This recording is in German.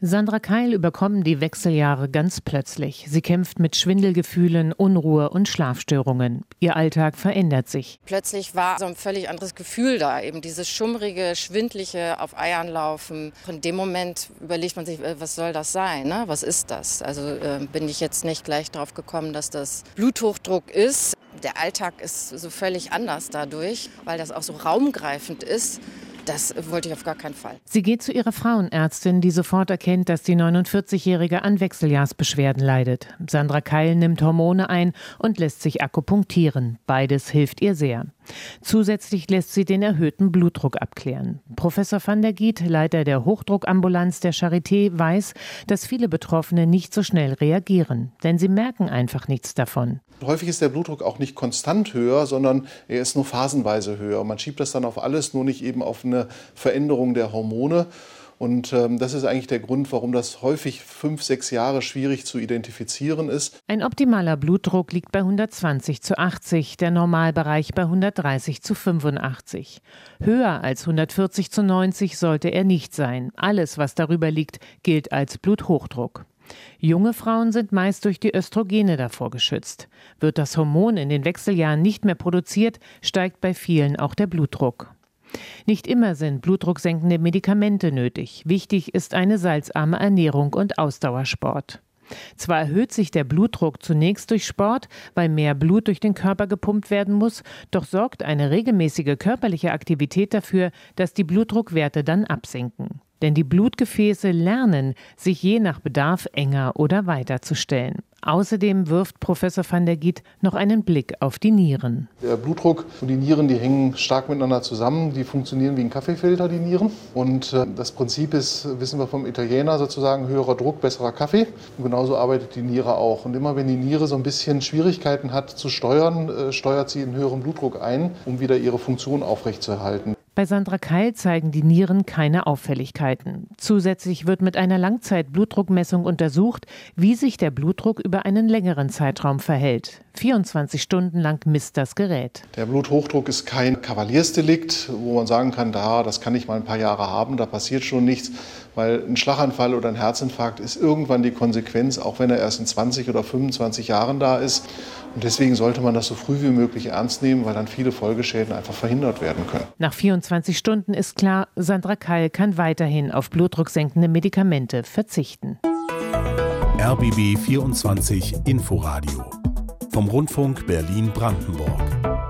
Sandra Keil überkommen die Wechseljahre ganz plötzlich. Sie kämpft mit Schwindelgefühlen, Unruhe und Schlafstörungen. Ihr Alltag verändert sich. Plötzlich war so ein völlig anderes Gefühl da, eben dieses schummrige, schwindliche, auf Eiern laufen. In dem Moment überlegt man sich, was soll das sein, ne? Was ist das? Also bin ich jetzt nicht gleich drauf gekommen, dass das Bluthochdruck ist. Der Alltag ist so völlig anders dadurch, weil das auch so raumgreifend ist. Das wollte ich auf gar keinen Fall. Sie geht zu ihrer Frauenärztin, die sofort erkennt, dass die 49-Jährige an Wechseljahrsbeschwerden leidet. Sandra Keil nimmt Hormone ein und lässt sich akupunktieren. Beides hilft ihr sehr. Zusätzlich lässt sie den erhöhten Blutdruck abklären. Professor van der Giet, Leiter der Hochdruckambulanz der Charité, weiß, dass viele Betroffene nicht so schnell reagieren, denn sie merken einfach nichts davon. Häufig ist der Blutdruck auch nicht konstant höher, sondern er ist nur phasenweise höher. Man schiebt das dann auf alles, nur nicht eben auf eine Veränderung der Hormone. Und das ist eigentlich der Grund, warum das häufig 5-6 Jahre schwierig zu identifizieren ist. Ein optimaler Blutdruck liegt bei 120/80, der Normalbereich bei 130/85. Höher als 140/90 sollte er nicht sein. Alles, was darüber liegt, gilt als Bluthochdruck. Junge Frauen sind meist durch die Östrogene davor geschützt. Wird das Hormon in den Wechseljahren nicht mehr produziert, steigt bei vielen auch der Blutdruck. Nicht immer sind blutdrucksenkende Medikamente nötig. Wichtig ist eine salzarme Ernährung und Ausdauersport. Zwar erhöht sich der Blutdruck zunächst durch Sport, weil mehr Blut durch den Körper gepumpt werden muss, doch sorgt eine regelmäßige körperliche Aktivität dafür, dass die Blutdruckwerte dann absinken. Denn die Blutgefäße lernen, sich je nach Bedarf enger oder weiter zu stellen. Außerdem wirft Professor van der Giet noch einen Blick auf die Nieren. Der Blutdruck und die Nieren, die hängen stark miteinander zusammen. Die funktionieren wie ein Kaffeefilter, die Nieren. Und das Prinzip ist, wissen wir vom Italiener sozusagen, höherer Druck, besserer Kaffee. Und genauso arbeitet die Niere auch. Und immer wenn die Niere so ein bisschen Schwierigkeiten hat zu steuern, steuert sie einen höheren Blutdruck ein, um wieder ihre Funktion aufrechtzuerhalten. Bei Sandra Keil zeigen die Nieren keine Auffälligkeiten. Zusätzlich wird mit einer Langzeit-Blutdruckmessung untersucht, wie sich der Blutdruck über einen längeren Zeitraum verhält. 24 Stunden lang misst das Gerät. Der Bluthochdruck ist kein Kavaliersdelikt, wo man sagen kann, das kann ich mal ein paar Jahre haben, da passiert schon nichts. Weil ein Schlaganfall oder ein Herzinfarkt ist irgendwann die Konsequenz, auch wenn er erst in 20 oder 25 Jahren da ist. Und deswegen sollte man das so früh wie möglich ernst nehmen, weil dann viele Folgeschäden einfach verhindert werden können. Nach 24 Stunden ist klar, Sandra Keil kann weiterhin auf blutdrucksenkende Medikamente verzichten. RBB 24 Inforadio vom Rundfunk Berlin-Brandenburg.